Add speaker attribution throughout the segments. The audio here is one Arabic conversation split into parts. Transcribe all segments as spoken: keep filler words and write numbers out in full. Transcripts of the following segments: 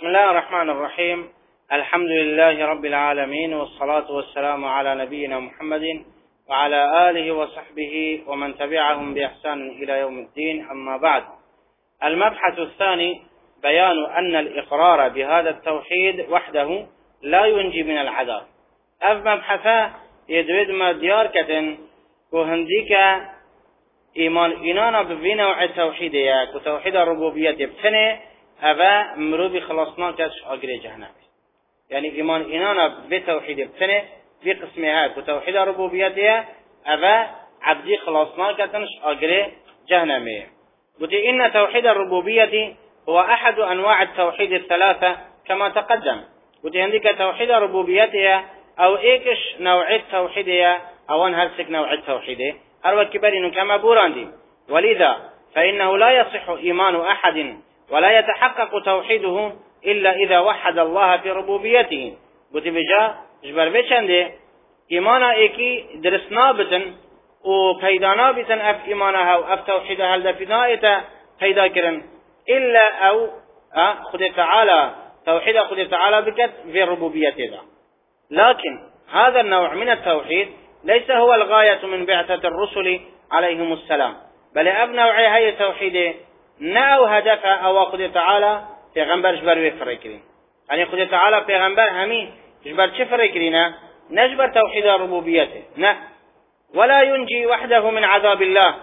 Speaker 1: بسم الله الرحمن الرحيم. الحمد لله رب العالمين، والصلاة والسلام على نبينا محمد وعلى آله وصحبه ومن تبعهم بإحسان إلى يوم الدين. أما بعد، المبحث الثاني بيان أن الإقرار بهذا التوحيد وحده لا ينجي من العذاب. أف مبحثه يدود ما ديار كتن وهنديك إيمان إنانا بنوع التوحيد ياك وتوحيد الربوبية بسنة أبا مروبي خلاصنا كتش أجري جهنم. يعني إيمان إنانا بتوحيد بسنة في قسمها وتوحيد الربوبية أبا عبدي خلاصنا كتش أجري جهنم. قلت إن توحيد الربوبية هو أحد أنواع التوحيد الثلاثة كما تقدم. قلت عندك توحيد الربوبية أو إيكش نوع التوحيد أو أنهلسك نوع التوحيد أروى كبيرين كما بوراندي، ولذا فإنه لا يصح إيمان أحد ولا يتحقق توحيده إلا إذا وحد الله في ربوبيته. قلت بجا جبر بيشنده إيمانا إيكي درسنا بتن وبيدانا بتن أف إيمانها وأف توحيدها لدفنائتا بيدا كرن إلا أو خد تعالى توحيد خد تعالى بكت في ربوبيته. لكن هذا النوع من التوحيد ليس هو الغاية من بعثة الرسل عليهم السلام، بل أبنوع هاي التوحيد نأو هدف أو خد تعالى پیغمبر جبر وفرقرين. يعني خد تعالى پیغمبر همي جبر چه فرقرين؟ نجبر توحيد ربوبيته نه، ولا ينجي وحده من عذاب الله.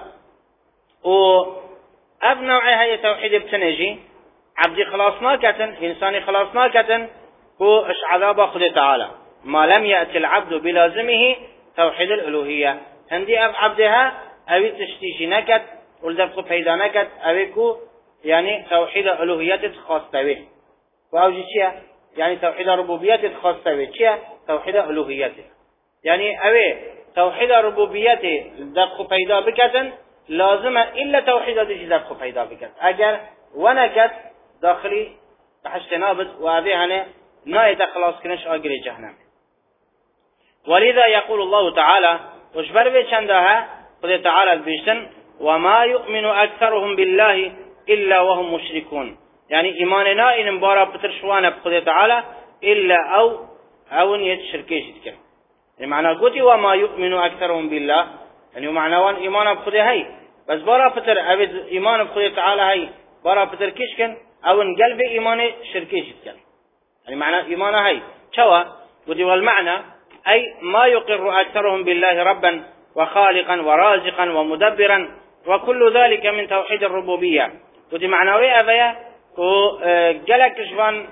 Speaker 1: وأبنوع هاي التوحيد بتنجي عبدي خلاصنا كتن إنساني خلاصنا كتن هو اش عذاب خد تعالى ما لم يأتي العبد بلازمه توحيد الألوهية. هندي أب عبدها أبي تشتيشي نكت ولدفق فيدا نكت أبيكو يعني توحيد الألوهية خاص به. وأوجي شيء يعني توحيد الربوبية خاص به شيء توحيد الألوهية. يعني أبي توحيد الربوبية دفق فيدا بكتن لازم إلا توحيد الذي دفق فيدا بكت أجر ونكت داخلي بحشت نابت وأبي هنا نايت خلاص كنش أجري جهنم. ولذا يقول الله تعالى وشبر بيشندها قد تعالى البيشتن وما يؤمن أكثرهم بالله إلا وهم مشركون. يعني إيماننا إن مبارا بترشوانا بقد تعالى إلا أو أو نيت شركيش تكن. يعني معنى قلت وما يؤمن أكثرهم بالله يعني معنى وان إيمان بقد هاي بس بارا بتر أبد إيمان بقد تعالى هاي بارا بتر كيشكن أو ان قلب إيمان شركيش تكن. يعني معنى إيمان هاي شوا قلت والمعنى أي ما يقر أكثرهم بالله ربا وخالقا ورازقا ومدبرا وكل ذلك من توحيد الربوبية. ودي معنوية أبيا وقالك شفان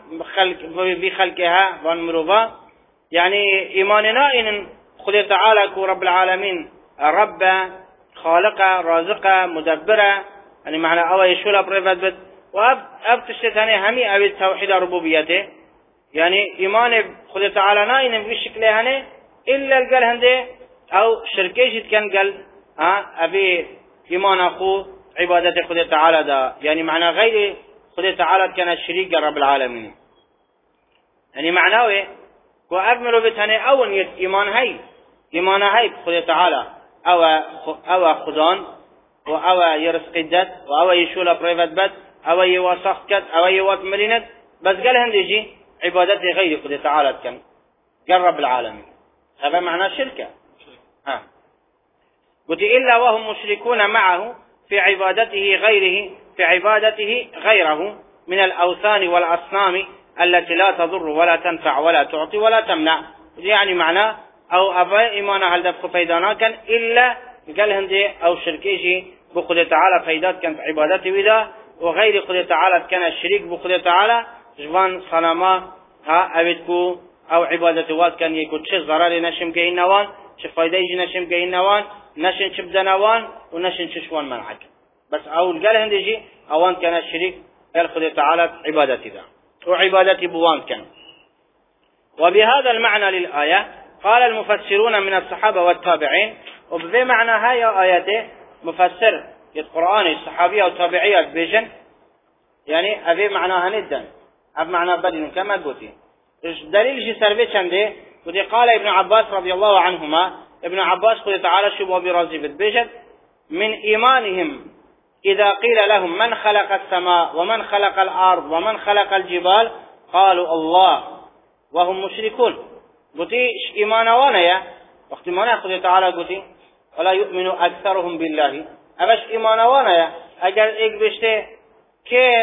Speaker 1: بخلقها وان مروفا. يعني إيماننا إن خذ تعالى رب العالمين رب خالق رازق مدبر. يعني معنى أوي شولا بريفت بد وأب أب تشتاني همي أبي توحيد الربوبية. يعني إيمان خذ تعالى ناين بالشكل هني إلا القل هندي أو شركيش كان قال ها أبي إيمان أخو عبادة خذ تعالى دا. يعني معنى غير خذ تعالى كان الشريك رب العالمين. يعني معناه وأكملوا بتهني أو نيت إيمان هاي إيمان هاي خذ تعالى أو أو خدان وأو يرزق الدت وأو يشولا بريفت بد أو يواسخ كت أو يوات ملينت بس قال هندي جي عبادته غير خذ تعالى كان قال رب العالمين. هذا معنى شركة. ها قلت إلا وهم مشركون معه في عبادته غيره في عبادته غيره من الأوثان والأصنام التي لا تضر ولا تنفع ولا تعطي ولا تمنع. يعني معنى أو أبا إيمانا هل دفق فيدانا كان إلا قال هندي أو شركيشي بخذ تعالى فيدات كانت عبادته وذا وغير خذ تعالى كان الشريك بخذ تعالى جوان صنما ها أبدكو أو عبادة وات كان يكون شيء ضرر نشم كين نوان شيء فايدة يجي نشم كين نوان نشن شبدا نوان ونشن ششوان منعك. بس أول قال هندي أوان كان الشريك قال خذ تعالى عبادة ذا وعبادة بوان كان. وبهذا المعنى للآية قال المفسرون من الصحابة والتابعين. وبذي معنى هاي آياته مفسر القرآن الصحابية والتابعية بيجن يعني أبي معناها ندن أب معنى بدن كما قلت دليل جي سربي چنده ودي قال ابن عباس رضي الله عنهما ابن عباس قل تعالى شبه برازي بيجن من إيمانهم إذا قيل لهم من خلق السماء ومن خلق الأرض ومن خلق الجبال قالوا الله وهم مشركون قلتي إيمان وانيا وقت ما نأخذ تعالى قلتي ولا يؤمن أكثرهم بالله أبش إيمان وانيا أجل إيك بشتي كي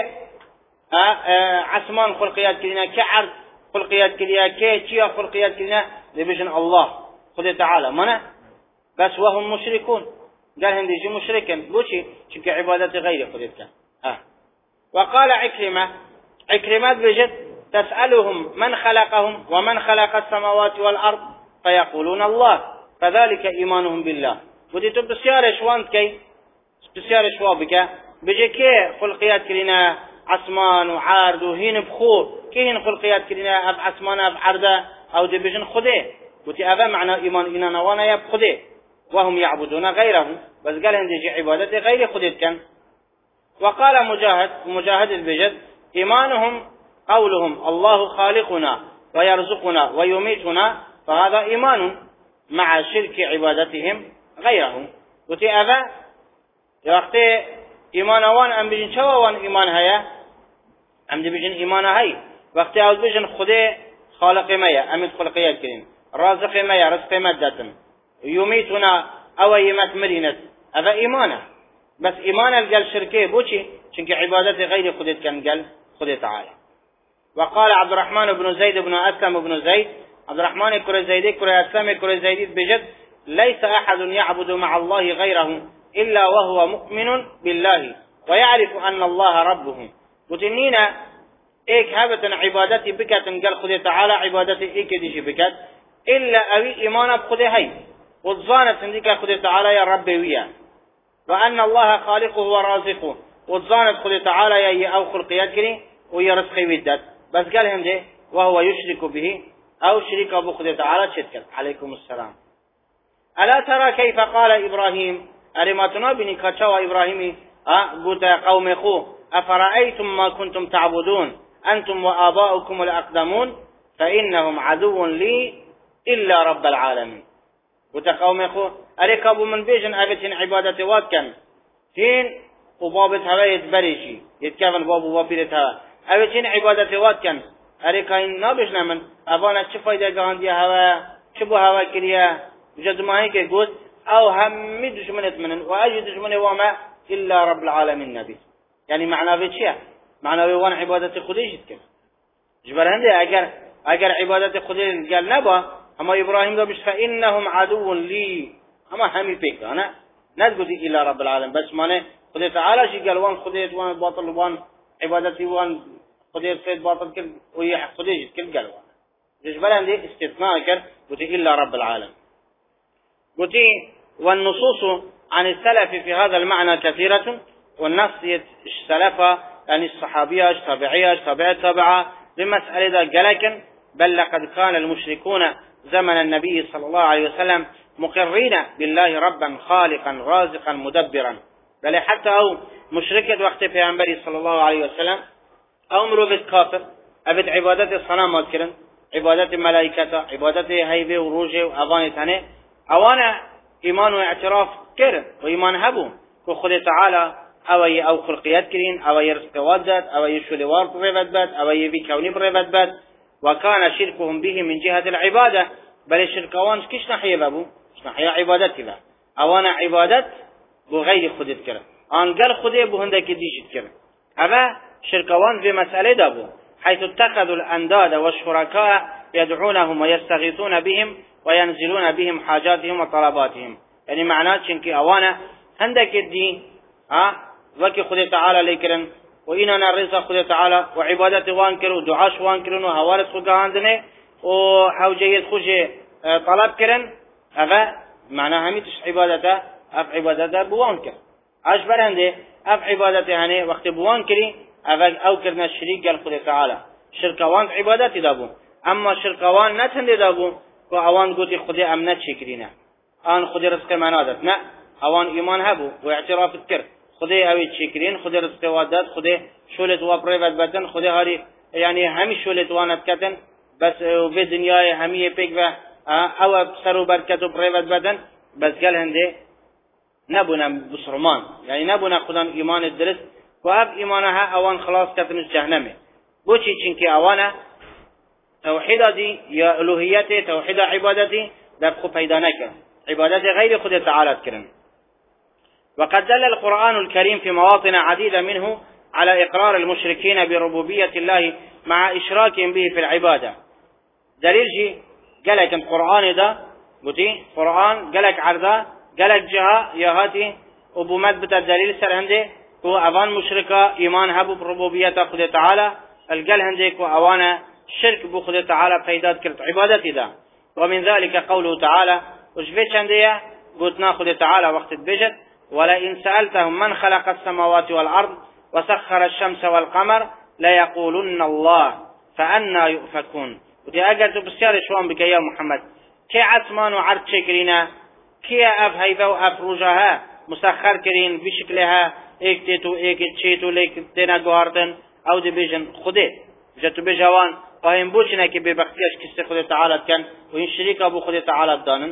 Speaker 1: عثمان خلقيات كلنا كعرض خلقيات كلنا كي تشيا خلقيات كلنا لبجن الله خذ تعالى منا بس وهم مشركون قال هندي مشركا بوشي شك عبادة غير خذتك آه. وقال عكرمة عكرمة بجد تسألهم من خلقهم ومن خلق السماوات والأرض فيقولون الله فذلك إيمانهم بالله ودي تبسيار شوان كي بسيار شوابك بجي كي خلقيات كلنا عثمان وعارض وهين بخور كي هين خلقيات كلنا أب عثمان أب عرضة أو دي بجن خده ودي أبا معنى إيمان إننا وانا يب خده وهم يعبدون غيره بس قال هندي عبادة غير خدت كان. وقال مجاهد مجاهد البجد إيمانهم قولهم الله خالقنا ويرزقنا ويميتنا فهذا إيمان مع شرك عبادتهم غيره وتي أبا وقت إيمان وان أم بجن شوا وان إيمان هيا أم دي بجن إيمان هاي وقت أول بجن خده خالق ميا أمد خلقيات كرين رازق ميا رزق مدتن يميتنا أو يمت مرينة هذا إيمانه بس إيمان الجل شركه بوشي شنك عبادة غير خدت كان قال خدت تعالى. وقال عبد الرحمن بن زيد بن أسلم بن زيد عبد الرحمن كرة زيد كرة أسلم كرة زيد بجد ليس أحد يعبد مع الله غيره إلا وهو مؤمن بالله ويعرف أن الله ربه وتنينا إيك هبة عبادتي بكت قال خدت تعالى عبادتي إيك ديش بكت إلا أبي إيمان بخده هاي والظانة عندك خدت تعالى يا ربي وياه وأن الله خالقه ورازقه والظانة خدت تعالى يا أو خلقيات كري ويرزقي ودت بس قال هم ده وهو يشرك به أو شريك أبو خدت تعالى شركت عليكم السلام. ألا ترى كيف قال إبراهيم أرماتنا بني كتشوى إبراهيمي قلت قوم خو أفرأيتم ما كنتم تعبدون أنتم وآباؤكم الأقدمون فإنهم عدو لي إلا رب العالمين. وتقوم يخو أريك أبو من بيجن أبتين عبادة واتكن هين وبابت هوا يتبريشي يتكفن بابو وابيرت هوا أبتين عبادة واتكن أريك إن نابجنا من أبانا شفايدة قاندية هوا شبو هوا كريا جد ما هيك يقول أو همي دشمنت منن وأجي دشمن وما إلا رب العالمين نبي يعني معنى بيتشيا معنى بيوان عبادة خديش يتكن جبر هندي أجر أجر عبادة خديش قال نبا أما إبراهيم ده مش فإنهم عدو لي أما همي بيك أنا نقول إلا رب العالمين بس مانه خدي تعالى شيء قال وان خدي وان باطل وان عبادتي وان خدي سيد باطل كل ويا خدي كل قال وان ليش بلا عندي استثناء كر قلت إلا رب العالمين قلت والنصوص عن السلف في هذا المعنى كثيرة والنص السلف يعني الصحابية التابعية التابعة التابعة بمسألة ذا لكن بل لقد كان المشركون زمن النبي صلى الله عليه وسلم مقرين بالله ربا خالقا رازقا مدبرا بل حتى أو مشركة وقت پیغمبر صلى الله عليه وسلم أو مروفة كافر أبد عبادة الصنام مذكرا عبادة ملائكة عبادة هيبة وروجة وأغاني تاني أوانا إيمان واعتراف كر وإيمان هبو كخد تعالى أو أو خلقيات كرين أو يرزق وادت أو يشول وارد بريفت أو يبي كوني بريفت بات وكان شركهم به من جهة العبادة بل الشركوان كيش نحيا بابو كيش نحيا عبادتي با أوانا عبادت بغير خدت كر أن قال خده بهندك ديشت كر هذا شركوان في مسألة دابو حيث اتخذوا الأنداد والشركاء يدعونهم ويستغيثون بهم وينزلون بهم حاجاتهم وطلباتهم يعني معناه شنك أوانا هندك الدين ها وكي خده تعالى ليكرن وإننا الرزق خده تعالى وعبادة وانكر ودعاش وانكرن وهوارس خدهاندنه وحوجية خجة طلب كرن هذا معناه هميتش عبادته أف عبادته بوانكر أشبر هنده أف عبادته هنه وقت بوانكري أف أو كرنا الشريك قال خده تعالى شركوان عبادتي دابو أما شركوان نتهنده دابو وأوان قوتي خده أمنت شكرينه آن خده رزق منادت نا أوان إيمان هبو واعتراف الكر خده أوي تشكرين خده رزق وادات خده شولت وابريفت بدن خده هاري يعني همي شولت وانت كتن بس في دنياي همي بيك و او بسرو بركت وبريفت بدن بس قال هنده نبونا بسرمان يعني نبونا خدان إيمان الدرس واب إيمانها أوان خلاص كتنش جهنمه بوشي چنكي أوانا توحيد دي يا ألوهيته توحيد عبادتي دبخو بيدانك عبادت غير خود تعالى كرم. وقد دل القرآن الكريم في مواطن عديدة منه على إقرار المشركين بربوبية الله مع إشراكهم به في العبادة. دليل جي قالك القرآن ده قلتي قرآن قالك عرضا قالك جهة يهاتي وبمت بتا الدليل سر هنده كو أوان مشركة إيمان هبو بربوبية خود تعالى القل هنده كو أوان شرك بخود تعالى فيدات كرت عبادتي ده. ومن ذلك قوله تعالى وشبيت هنده قلتنا خود تعالى وقت بجد ولئن سألتهم من خلق السماوات والأرض وسخر الشمس والقمر ليقولن الله فأنا يؤفكون. ودي أجل بسيار شوان بك يا محمد كي عثمان وعرض شكرنا كي أف هيفا وأف رجها مسخر كرين بشكلها ايك تيتو ايك تشيتو ليك تينا قهارتن او دي بيجن خده جاتو بجوان وهم بوشنا كي ببختيش كسي خده تعالى كان وإن شريك أبو خده تعالى دانن.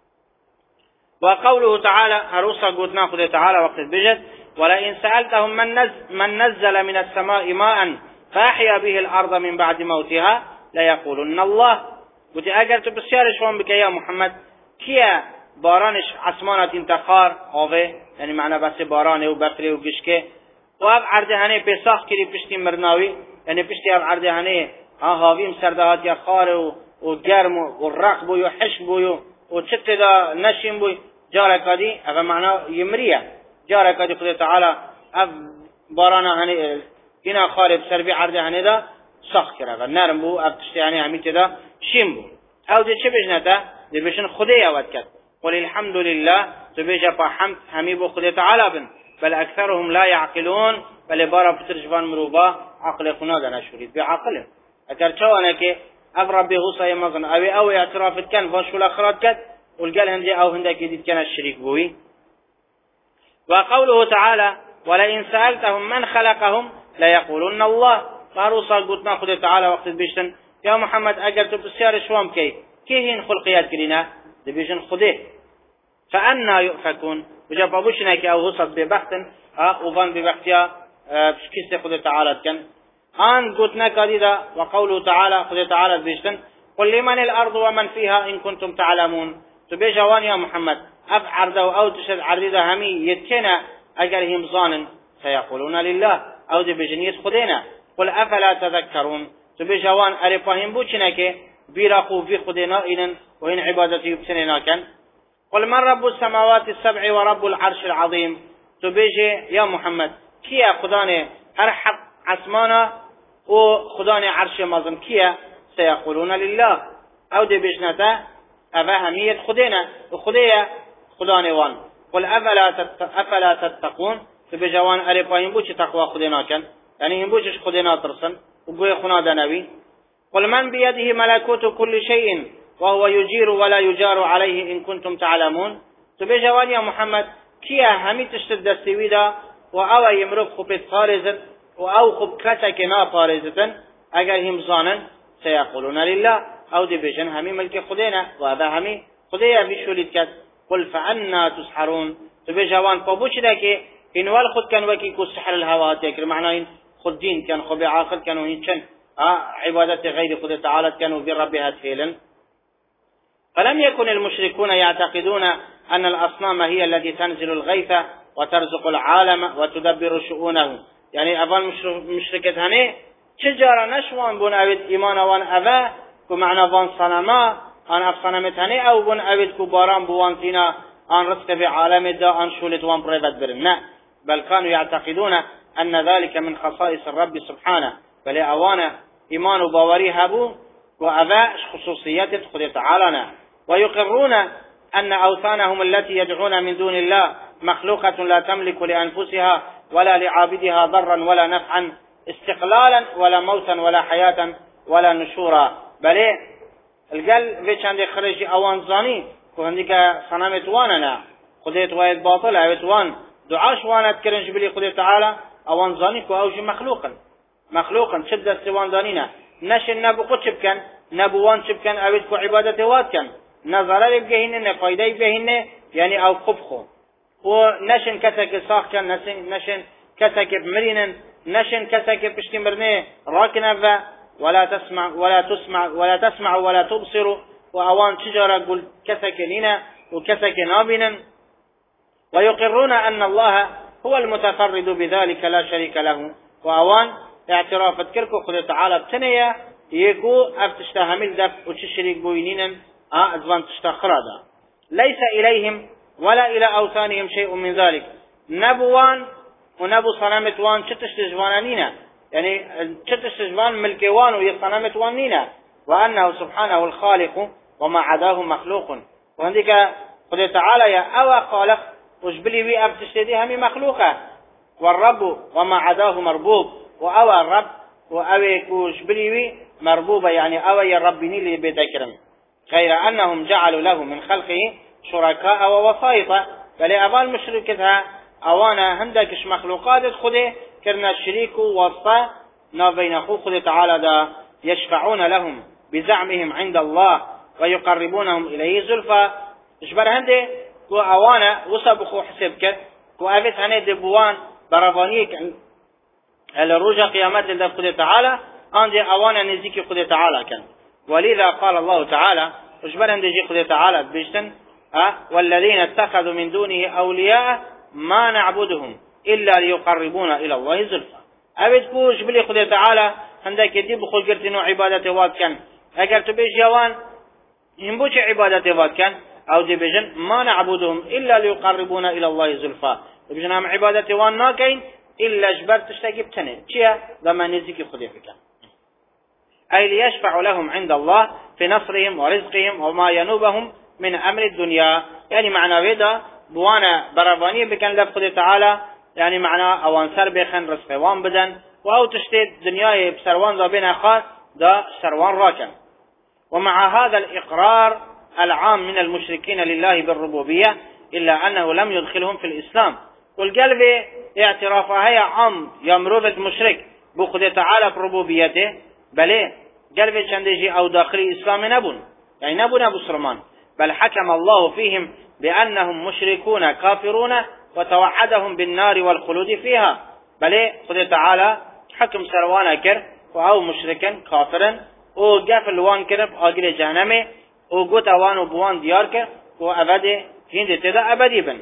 Speaker 1: وقوله تعالى هروسا قوتنا خده تعالى وقت بجد ولئن سألتهم من, نز من نزل من السماء ماء فأحيا به الأرض من بعد موتها ليقولن الله. قلت أجل تبسيار شوان بك يا محمد كيا بارانش عسمانات انتخار آوه يعني معنى بس بارانه و بفره و گشکه و اب عردهانه پیساخ کری پشتی مرناوی یعنی پشتی اب عردهانه هاویم سردهات یا خار و, و گرم و رق بوی و حش بوی و چت دا نشیم بوی جارکادی اگه معنی یمریه جارکادی خدا تعالی اب بارانه هنه اینا خار بسر بی عردهانه دا ساخ کرده نرم بو اب پشتی هنه همیت دا شیم بو او دی چه بجنه دا دی بشن خدا یاد کرد قل الحمد لله تبيجا حمد حميب خدا تعالى بن بل أكثرهم لا يعقلون بل بارا بترجفان مروبا عقل خنا دنا شريد بعقله أكر شوانا كي أقرب بهوصا يمغن أوي أوي اعترافت كان فاشو الأخرات كت والقال هندي أو هندك يديد كان الشريك بوي. وقوله تعالى ولئن سألتهم من خلقهم لا يقولون الله فاروصا قلتنا خدا تعالى وقت بيشتن يا محمد أجر تبسيار شوام كي كي هين خلقيات كلنا دبيشن خده فأنا يؤفكون وجاب أبوشنا كي أو غصت ببختن وظن ببختيا بشكست خده تعالى كان آن قلتنا كذا. وقوله تعالى خده تعالى بيشتن قل لمن الأرض ومن فيها إن كنتم تعلمون. تبيجوان يا محمد أفعرض أو تشد عرضها همي يتكنا أجرهم ظانا سيقولون لله أو دي بجنية خدينا. قل أفلا تذكرون. تبيجوان أريباهم بوشنا كي بيرقوا في خدنا إذن وإن عبادتي يبسننا كان. قل من رب السماوات السبع ورب العرش العظيم. تبيجي يا محمد كيا خداني أرحق عسمانا وخداني عرش مظلم كيا سيقولون لله أو دي بجنته أفهمية خدينا وخدية خداني وان. قل أفلا, تت... أفلا تتقون. تبيجوان أريبا ينبوش تقوى خدنا كان يعني ينبوش خدنا ترسن وقوي خنا دنبي. قل من بيده ملكوت كل شيء وهو يجير ولا يجار عليه إن كنتم تعلمون. تبيجوان يا محمد كيا همي تشتد السويدا وأو يمرق خبت فارزت وأو خب كتكنا فارزتا أجر هم ظانا سيقولون لله أو دي بيجن همي ملك خدينا وهذا همي خديا بشولد كت. قل فأنا تسحرون. تبيجوان فبوش داكي إن والخد كان وكي كو سحر الهوات يكر معناه إن خد دين كان خبي عاقل كانوا ينشن آه عبادة غير خد تعالى كانوا بربها تفيلا. فلم يكن المشركون يعتقدون أن الأصنام هي التي تنزل الغيث وترزق العالم وتدبر شؤونه. يعني أفضل مشركة هني تجارة نشوان بون أبد إيمان وان أبا كمعنى بان صنما أن أفصنمت هني أو بون أبد كباران بوان تينا أن رزق في عالم دا أن شولت وان بريبت برنا. بل كانوا يعتقدون أن ذلك من خصائص الرب سبحانه بل أوانا إيمان باوري هبو وأبا خصوصيات خد تعالى. ويقرون أن أوثانهم التي يدعون من دون الله مخلوقة لا تملك لأنفسها ولا لعابدها ضرا ولا نفعا استقلالا ولا موتا ولا حياة ولا نشورا. بل القل فيش عندي خرجي أوان ظاني وعندك صنامت واننا خديت وايد باطل عبت وان دعاش وانا تكرنج بلي خدي تعالى أوان ظاني كأوجي مخلوقا مخلوقا شد السوان ظانينا نشن نبو قد شبكن نبوان شبكن أبدكو عبادة واتكن نظر بجهنة فايدة بجهنة يعني أو قبخو ونشن كتك ساخ كان نشن كتك بمرين نشن كسك بشتمرني راكنا ولا تسمع ولا تسمع ولا تسمع ولا تبصر وأوان شجرة قل كسك لنا وكسك نابنا ويقرون أن الله هو المتفرد بذلك لا شريك له وأوان اعتراف كركو خذ تعالى بتنيا يكو أفتشتهمل دف وتشريك بوينين أزوان تشتخرادا ليس إليهم ولا إلى أوثانهم شيء من ذلك نبوان ونبو صنامتوان شتشتجوانانينا يعني شتشتجوان ملكوان ويصنامتوانينا وأنه سبحانه الخالق وما عداه مخلوق وعندك خذ تعالى يا أوى خالق وجبلي بي أبتشتدي همي مخلوقة والرب وما عداه مربوب وأوى الرب وأوى وجبلي بي مربوبة يعني أوى الرب نيلي بذكرم غير أنهم جعلوا له من خلقه شركاء ووسائط بل أبال مشركتها أوانا هندكش مخلوقات خذ كرنا الشريك ووسطة ما بين أخوه خذ تعالى دا يشفعون لهم بزعمهم عند الله ويقربونهم إليه زلفى إشبر هندي كو أوانا وصبخوا حسبك كو أفت هني دبوان برفانيك الرجا قيامات لدى خذ تعالى عندي أوانا نزيكي خذ تعالى كان ولذا قال الله تعالى إشبر هندي جي خذ تعالى بيشتن أه والذين اتخذوا من دونه أولياء ما نعبدهم إلا ليقربونا إلى الله زلفى أبد كوش بلي خذ تعالى عندك يدي بخل قرتنو عبادة واد كان أجر تبيش جوان ينبوش عبادة واد كان أو دي بيجن ما نعبدهم إلا ليقربونا إلى الله زلفى بيجن هم عبادة وان ما كاين إلا جبر تشتاقي بتنه شيا لما نزيكي خذ فيك أي ليشفع لهم عند الله في نصرهم ورزقهم وما ينوبهم من أمر الدنيا يعني معنى ويدا بوانا برافاني بكن لفظ تعالى يعني معنى اوان سر بخن رزقوان بدن واو تشتيد دنياي بسروان ذا بين اخار دا سروان راكن ومع هذا الإقرار العام من المشركين لله بالربوبية إلا أنه لم يدخلهم في الإسلام والقلب اعترافها هي عام يمرض المشرك بخد تعالى بربوبيته بل قلب شندجي أو داخل الإسلام نبون يعني نبون أبو سلمان بل حكم الله فيهم بأنهم مشركون كافرون وتوعدهم بالنار والخلود فيها بل خد تعالى حكم سروانا كر وهو مشركا كافرا وقفل وان كرب آقل جهنمي وقوت اوان وبوان ديار كر وأبدي هند تدا أبدي بن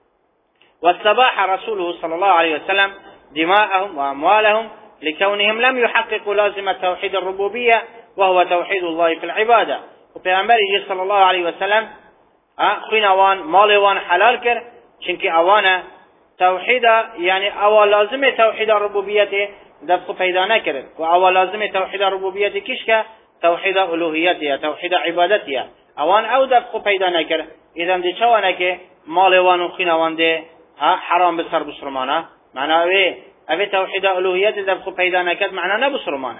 Speaker 1: واستباح رسوله صلى الله عليه وسلم دماءهم وأموالهم لكونهم لم يحققوا لازم توحيد الربوبية وهو توحيد الله في العبادة وفي أمره صلى الله عليه وسلم خوين اوان مال وان حلال كر چنك اوانا توحيد يعني اول لازم توحيد الربوبية دفق پیدا نکرد و اول لازم توحيد الربوبية كشك توحيد الوهيتها توحيد عبادتها اوان او دفق پیدا نکرد اذا دي چوانه که مال وان و خوين اوان ده حرام بسر بسرمانه معناه ايه اوه توحيد الوهيت دفق پیدا نکرد معناه نبسرمانه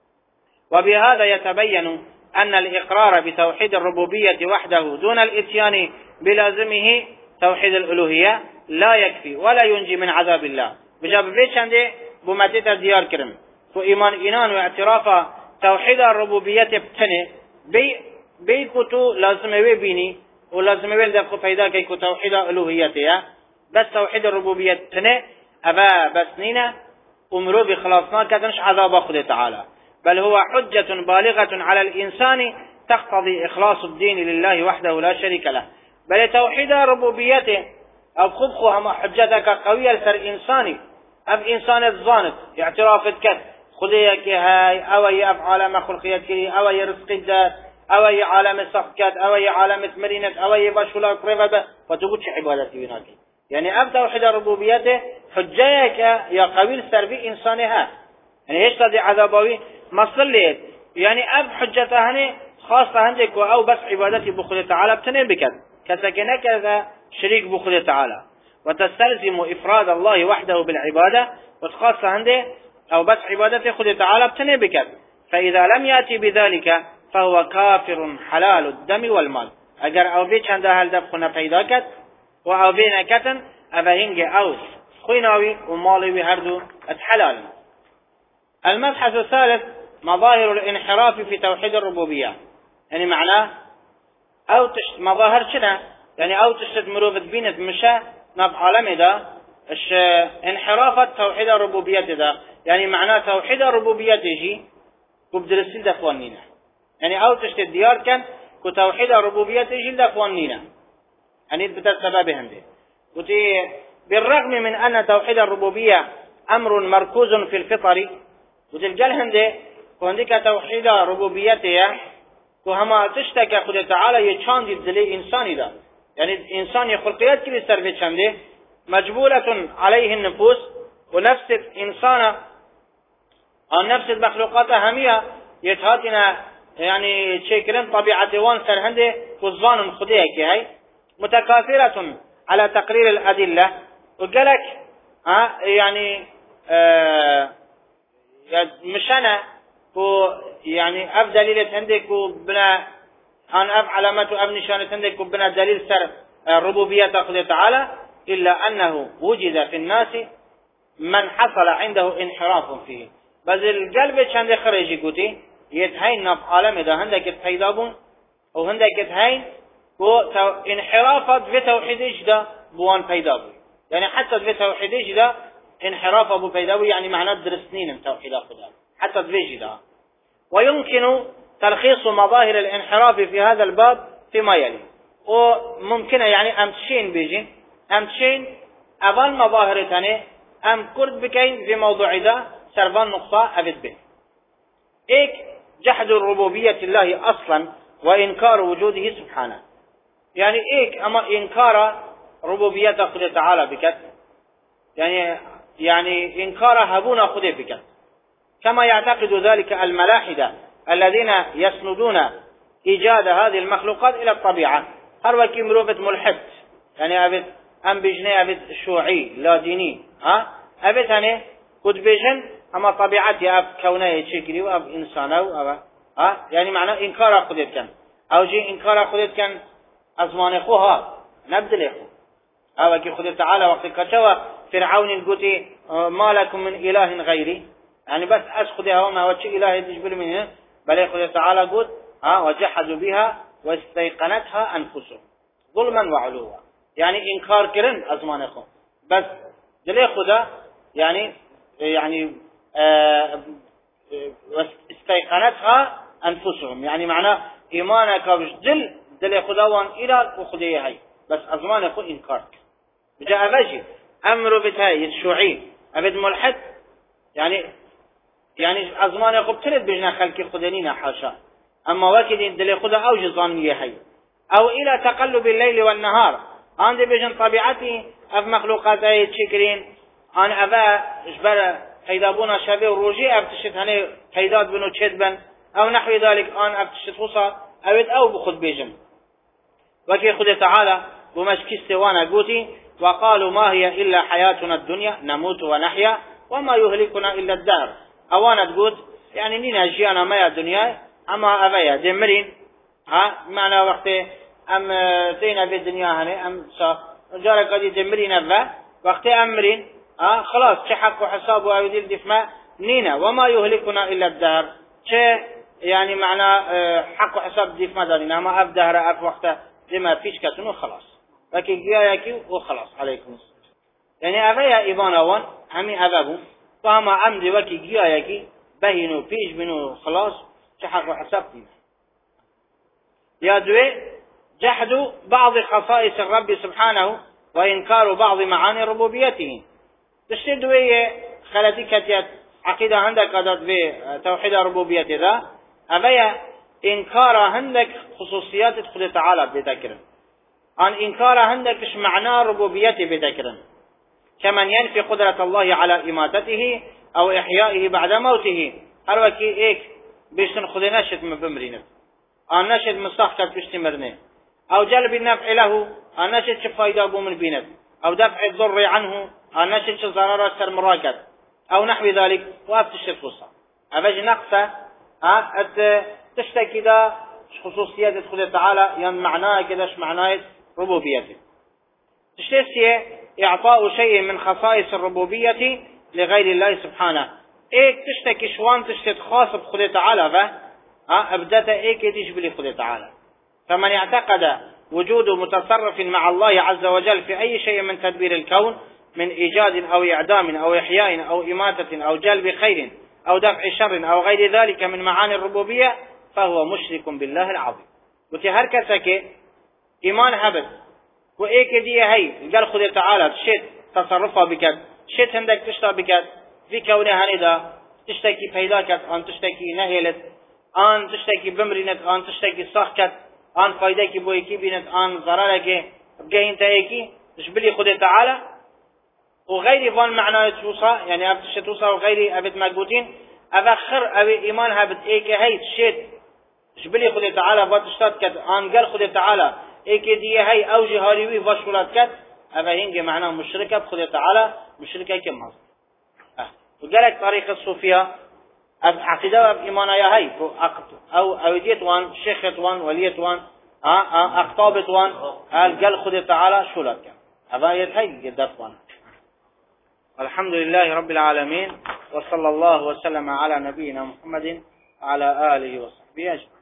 Speaker 1: وبهذا يتبين أن الإقرار بتوحيد الربوبية وحده دون الإتيان بلازمه توحيد الألوهية لا يكفي ولا ينجي من عذاب الله بجاب بيش عنده بمتت ديار كرم وإيمان إيمان واعتراف توحيد الربوبية بتنه بي بيكتو لازمه بيني ولازمه بين دفق فيدا كيكو توحيد الألوهية بس توحيد الربوبية بتنه أبا بس نينا أمرو بخلاصنا كتنش عذاب خده تعالى بل هو حجة بالغة على الإنسان تقتضي إخلاص الدين لله وحده لا شريك له بل توحيد ربوبيته أو خبخها ما حجتك قوية لسر إنساني أب إنسان الظانت اعتراف الكت خذيك هاي أو يفعل ما خلقيتك أو يرزق الذات أو عالم سخكت أو عالم مرينة أو يبشل قريبا فتقول شي عبادتي بناك يعني أب توحيد ربوبيته حجتك يا قوي لسر بإنسانها يعني ايش تدي عذابوي مصليت يعني اب حجته هني خاصه عندك او بس عبادتي بخده تعالى بتنين بكذا كسكنه كذا شريك بخده تعالى وتستلزم افراد الله وحده بالعباده وخاصه عنده او بس عبادتي خده تعالى بتنين بكذا فاذا لم ياتي بذلك فهو كافر حلال الدم والمال اگر او بيچ عنده هل دبخنا پیدا كت و او بينكتن ابهنج او خويناوي ومالوي هردو اتحلال. المبحث الثالث مظاهر الانحراف في توحيد الربوبية يعني معناه او تشت مظاهر شنا يعني او تشت مروفت بينت مشا نب عالم دا اش انحرافت توحيد الربوبية ده يعني معناه توحيد الربوبية يجي كبدرسين دفوانينا يعني أو تشت الديار كان كتوحيد الربوبية يجي دفوانينا يعني بتر سبب هندي وتي بالرغم من أن توحيد الربوبية أمر مركوز في الفطر وتلقى هندي وعندك توحيد ربوبيته وهما تشتكى خد تعالى يتشاندي دلي إنساني ده يعني إنسان يخلقيات كل سرفيت شمده مجبولة عليه النفوس ونفس الإنسان أو نفس المخلوقات همية يتهاتنا يعني تشكلن طبيعة وان سرهنده والظان خديه كي هاي متكاثرة على تقرير الأدلة وقالك ها يعني آه مش أنا يعني أف دليل عندك وبنا أن أف علامات وأف نشانة عندك وبنا دليل سر الربوبية تأخذ تعالى إلا أنه وجد في الناس من حصل عنده انحراف فيه بس القلب چند خرجي قوتي يتهين نف عالم ده هندك التيدابون أو هندك يتهين و انحرافات في توحيدش ده بوان بيدابو يعني حتى في توحيدش ده انحراف ابو بيدابو يعني معناه درسنين توحيد خدا حتى في ده ويمكن تلخيص مظاهر الانحراف في هذا الباب فيما يلي وممكن يعني امتشين بيجي امتشين اول مظاهر ثانيه ام كرد بكين في موضوع ده سربان نقطة ابد به ايك جحد الربوبية الله اصلا وانكار وجوده سبحانه يعني ايك اما انكار ربوبية خدا تعالى بكت يعني يعني انكار هبونا خدا بكت كما يعتقد ذلك الملاحدة الذين يسندون ايجاد هذه المخلوقات الى الطبيعة هر وكي مروفة ملحد يعني ابد ام بجني ابد شيوعي لا ديني ها ابد هني قد بجن اما طبيعتي اب كونها شكلي واب انسانه واب ها يعني معناه انكار خدت كان او جي انكار خدت كان ازمان خوها نبدل خو او كي خدت تعالى وقت كتوا فرعون القوتي ما لكم من اله غيري يعني بس اش خدها وما وجه اله يجبر منه بل خدت تعالى قلت ها وجحدوا بها واستيقنتها انفسهم ظلما وعلوا يعني انكار كرن ازمان خو بس دلي خدا يعني يعني اه استيقنتها انفسهم يعني معناه ايمانك بجدل دل خداوان الى وخديه هي بس ازمان خو انكار بجاء باجي امر بتاي الشيوعي ابد ملحد يعني يعني ازمان خو بترد بجنا خلق خدانينا حاشا اما وكد دل خدا اوج ظانيه هي او الى تقلب الليل والنهار عندي بجن طبيعتي اف مخلوقات هي تشكرين انا ابا اجبر حيدابونا شبه وروجي ابتشت هني حيداد بنو تشدبن او نحو ذلك ان ابتشت وصا اويد او بخد بيجن وكي خد تعالى ومشكي استوانا قوتي وقالوا ما هي الا حياتنا الدنيا نموت ونحيا وما يهلكنا الا الدهر اوانا تقول يعني نينا جيانا ما الدنيا اما ابايا دمرين ها معنى وقت ام تينا بالدنيا هني ام صا جارك قد دمرين ابا وقت امرين اه خلاص حق وحساب ويدير دفما نينا وما يهلكنا الا الدهر شيء يعني معنى اه حق وحساب دفما دارنا ما اب دهر اف وقت لما فيش كتنو خلاص لكن جايكي وخلاص عليكم يعني ابا ايبانوان همي ابابو فهم عمد وكي جايكي بهنو فيش بنو خلاص حق وحساب دينا يا دوي جحد بعض خصائص الرب سبحانه وانكار بعض معاني ربوبيته تشتدوية خلتي كتيات عقيدة عندك قدت بتوحيد ربوبيته ذا أبيا إنكار عندك خصوصيات خد تعالى بذكر عن إنكار عندك إيش معنى ربوبيته بذكر كمن ينفي قدرة الله على إماتته أو إحيائه بعد موته أروكي إيك بيشتن خد نشد من بمرينه أن نشد مصاحكة بيشتمرنه أو جلب النفع له أن نشد شفايدة أبو من بينه أو دفع الضر عنه أن نشد شزارة سر مراكز أو نحو ذلك وأفتش الفصة أبجي نقصة أه تشتكي ده خصوصيات تدخل تعالى يعني معناه كداش معناه ربوبيته تشتكي إعطاء شيء من خصائص الربوبية لغير الله سبحانه إيه تشتكي شوان تشتكي خاص بخد تعالى فه أه أبدأت إيه كديش بلي خد تعالى فمن اعتقد وجود متصرف مع الله عز وجل في أي شيء من تدبير الكون من إيجاد أو إعدام أو إحياء أو إماتة أو جلب خير أو دفع شر أو غير ذلك من معاني الربوبية فهو مشرك بالله العظيم. وتهر كسك إيمان هبت وإيك دي هي قال خذ تعالى شيء تصرفها بكت شيء هندك تشتى بكت في كونه هندا تشتكي فيداكت أن تشتكي نهيلت أن تشتكي بمرينت أن تشتكي صاحكت أن فايدك بويكي بينت أن ضررك بقى انت ايكي تشبلي خذ تعالى وغير فان معنى توصى يعني أبتش توصى وغير أبت مقبوتين أبخر أبي إيمانها بتأيك هاي تشيت تشبلي خذ تعالى فاتشتات كت أن قال خذ تعالى إيك دي هاي أو جهاريوي فاشولات كت أبا هنجي معناه مشركة بخذ تعالى مشركة كم أه. وقالك طريق الصوفية عقيدة بإيمانها يا هاي أو أوديت وان شيخت وان وليت وان أقطابت وان قال خذ تعالى شولات كت أبا يتهي قدرت وان. الحمد لله رب العالمين وصلى الله وسلم على نبينا محمد وعلى آله وصحبه أجمعين.